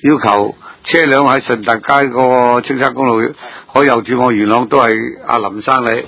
要求車輛喺順達街個青山公路可以右轉往元朗，都係阿林生你。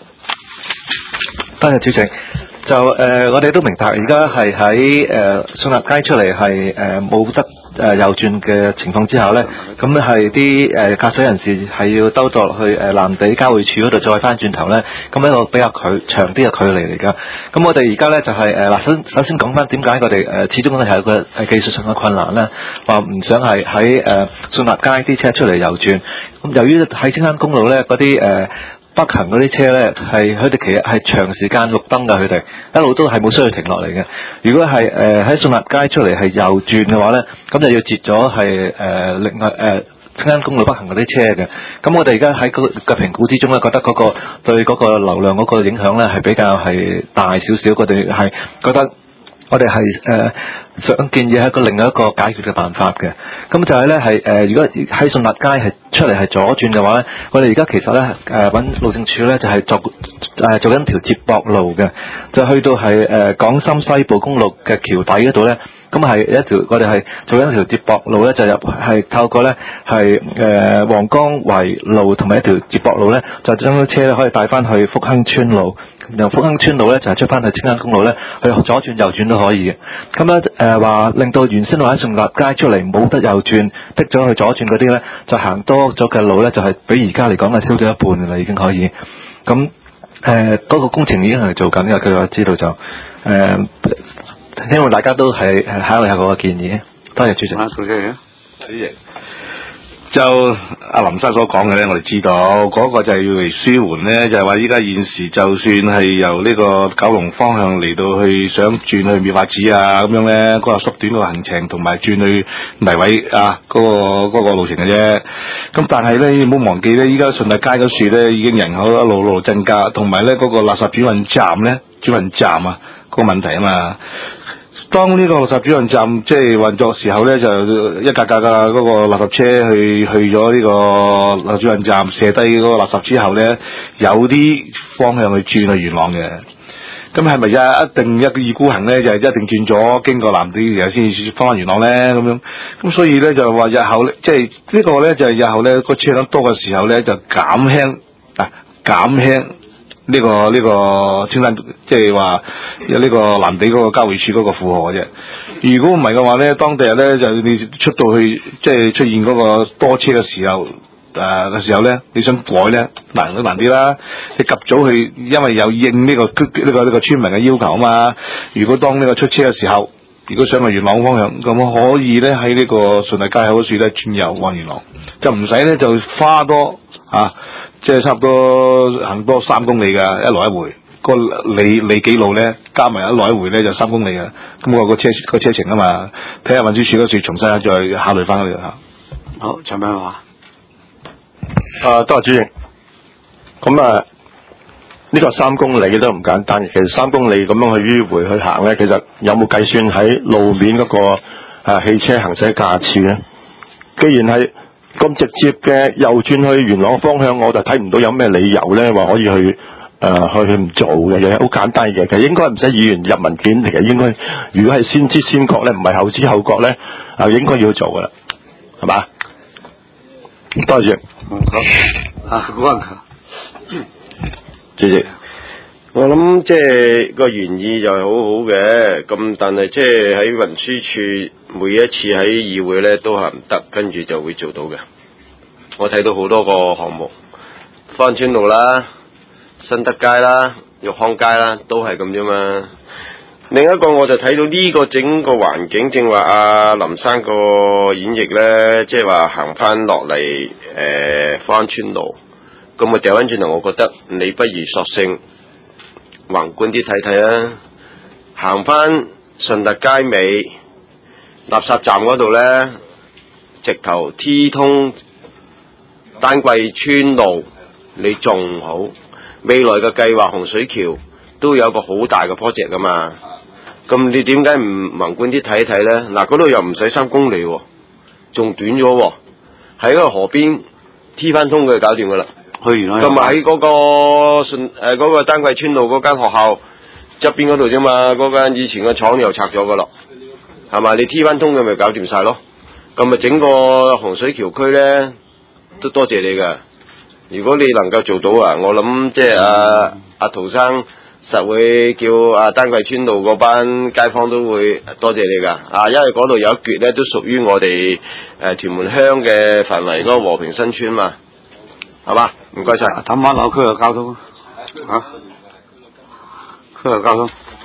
多謝主席。就我哋都明白，而家係喺順達街出嚟係冇得右轉嘅情況之下咧，咁係啲駕駛人士係要兜落去藍地交匯處嗰度再翻轉頭咧，咁一個比較長啲嘅距離嚟㗎。咁我哋而家咧就係首先講翻點解我哋始終係有個技術上嘅困難咧，話唔想係喺順達街啲車出嚟右轉。咁由於喺青山公路咧嗰啲北行嗰啲車咧，佢哋其實係長時間綠燈㗎，佢哋一路都係冇需要停落嚟嘅。如果係喺順達街出嚟係右轉嘅話咧，咁就要截咗係另外青山公路北行嗰啲車嘅。咁我哋而家喺個評估之中咧，覺得嗰個對嗰個流量嗰個影響咧係比較係大少少。我哋係覺得我哋係想建議係另外一個解決嘅辦法嘅。咁就係咧係如果喺順達街係出嚟係左轉嘅話咧，我哋而家其實咧揾路政署咧就係做緊條接駁路嘅，就去到係港深西部公路嘅橋底嗰度咧，咁係一條我哋係做緊一條接駁路咧，就係透過咧係黃江圍路同埋一條接駁路咧，就將啲車咧可以帶翻去福亨村路，由福亨村路咧就係出翻去青山公路咧，去左轉右轉都可以嘅。咁咧話令到原先我喺順達街出嚟冇得右轉，逼咗去左轉嗰啲咧，就行多咗嘅路咧，就係比而家嚟講係少咗一半嘅啦，已經可以。咁嗰個工程已經係做緊嘅，佢話知道就希望大家都係考慮下嗰個建議。多謝主席。 主席。就阿林生所講嘅咧，我哋知道嗰個就係要嚟舒緩咧，就係話依家現時就算係由呢個九龍方向嚟到去想轉去妙法寺啊咁樣咧，嗰個縮短個行程同埋轉去泥圍啊嗰個路程嘅啫。咁但係咧唔好忘記咧，依家順達街嗰處咧已經人口一路增加，同埋咧嗰個垃圾轉運站啊個問題啊嘛。當呢個垃圾轉運站即係運作時候咧，就一架架嗰個垃圾車去咗呢個垃圾轉運站卸低嗰個垃圾之後咧，有啲方向去轉去元朗嘅。咁係咪一定一意孤行咧？就係一定轉咗經過藍地然後先翻元朗咧咁樣？咁所以咧就話日後咧，即係呢個咧就係日後咧個車輛多嘅時候咧，就減輕呢個青山，即係話有呢個藍地嗰個交匯處嗰個負荷嘅啫。如果唔係嘅話咧，當地日咧就你出到去，即係出現嗰個多車嘅時候咧，你想改咧難啲啦。你及早去，因為有應呢個村民嘅要求啊嘛。如果當呢個出車嘅時候，如果想去元朗方向，咁可以咧喺呢個順達街口嗰處咧轉右往元朗，就唔使咧就花多即係差唔多行多3公里㗎，一來一回。個里幾路咧，加埋一來一回咧就3公里㗎。咁個車程啊嘛，睇下運輸署嗰處重新再考慮翻佢嚇。好，陳炳華。 多謝主席。咁呢個3公里都唔簡單嘅。其實3公里咁樣去迂回去行咧，其實有冇計算喺路面嗰個汽車行駛架次咧？既然係咁直接嘅右轉去元朗方向，我就睇唔到有咩理由咧話可以去唔做嘅。其實好簡單嘅，其實應該唔使議員入文件，其實應該如果係先知先覺咧，唔係後知後覺咧，應該要做噶啦，係嘛？多謝。 主席，我諗即係個原意就係好好嘅，咁但係即係喺運輸署每一次喺議會咧都係唔得，跟住就會做到嘅。我睇到好多個項目，芳村路啦、新德街啦、玉康街啦，都係咁啫嘛。另一個我就睇到呢個整個環境，正話阿林生個演繹咧，即係話行翻落嚟芳村路。咁我掉翻轉頭，我覺得你不如索性宏觀啲睇睇啊，行翻順達街尾垃圾站嗰度咧，直頭 T 通丹桂村路，你仲好。未來嘅計劃洪水橋都有個好大嘅 project 噶嘛，咁你點解唔宏觀啲睇一睇咧？嗱，嗰度又唔使3公里，仲短咗，喺個河邊 T 翻通佢搞掂噶啦。同埋喺嗰個丹桂村路嗰間學校側邊嗰度啫嘛，嗰間以前嘅廠又拆咗噶啦，係嘛？你 T 翻通佢咪搞掂晒咯？ 咁啊整個洪水橋區咧都多謝你㗎。如果你能夠做到啊，我諗即係阿陶生實會叫丹桂村道嗰班街坊都會多謝你㗎。因為嗰度有一橛咧都屬於我哋屯門鄉嘅範圍嗰個和平新村嘛，係嘛？唔該晒。 氹灣樓區嘅交通區嘅交通。